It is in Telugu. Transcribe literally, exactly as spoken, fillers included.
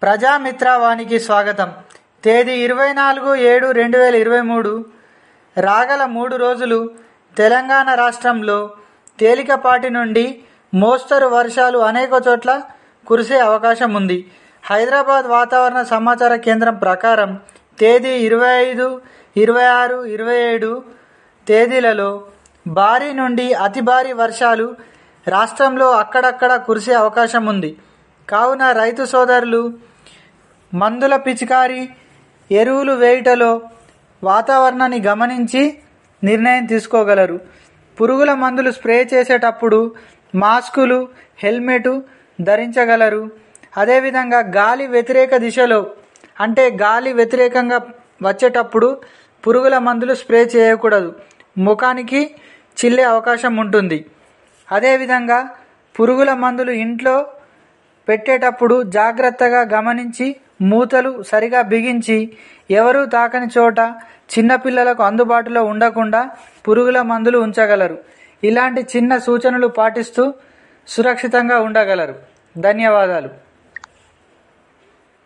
ప్రజామిత్రవానికి స్వాగతం. తేదీ ఇరవై నాలుగు ఏడు రెండు వేల ఇరవై మూడు. రాగల మూడు రోజులు తెలంగాణ రాష్ట్రంలో తేలికపాటి నుండి మోస్తరు వర్షాలు అనేక చోట్ల కురిసే అవకాశం ఉంది. హైదరాబాద్ వాతావరణ సమాచార కేంద్రం ప్రకారం తేదీ ఇరవై ఐదు ఇరవై ఆరు ఇరవై ఏడు తేదీలలో భారీ నుండి అతి భారీ వర్షాలు రాష్ట్రంలో అక్కడక్కడ కురిసే అవకాశం ఉంది. కావున రైతు సోదరులు మందుల పిచికారీ, ఎరువులు వేయుటలో వాతావరణాన్ని గమనించి నిర్ణయం తీసుకోగలరు. పురుగుల మందులు స్ప్రే చేసేటప్పుడు మాస్కులు, హెల్మెట్ ధరించగలరు. అదేవిధంగా గాలి వ్యతిరేక దిశలో అంటే గాలి వ్యతిరేకంగా వచ్చేటప్పుడు పురుగుల మందులు స్ప్రే చేయకూడదు, ముఖానికి చిల్లే అవకాశం ఉంటుంది. అదేవిధంగా పురుగుల మందులు ఇంట్లో పెట్టేటప్పుడు జాగ్రత్తగా గమనించి మూతలు సరిగా బిగించి ఎవరూ తాకని చోట చిన్నపిల్లలకు అందుబాటులో ఉండకుండా పురుగుల మందులు ఉంచగలరు. ఇలాంటి చిన్న సూచనలు పాటిస్తూ సురక్షితంగా ఉండగలరు. ధన్యవాదాలు.